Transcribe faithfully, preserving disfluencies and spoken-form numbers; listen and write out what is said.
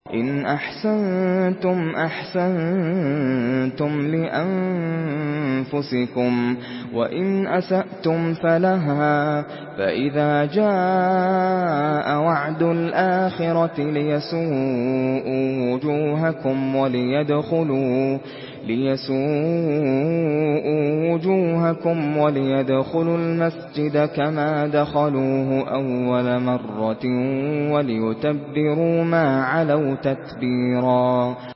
إن أحسنتم أحسنتم لأنفسكم وإن أسأتم فلها فإذا جاء وعد الآخرة ليسوءوا وجوهكم وليدخلوا ليسوءوا وجوهكم وليدخلوا المسجد كما دخلوه أول مرة وليتبروا ما علوا تتبيرا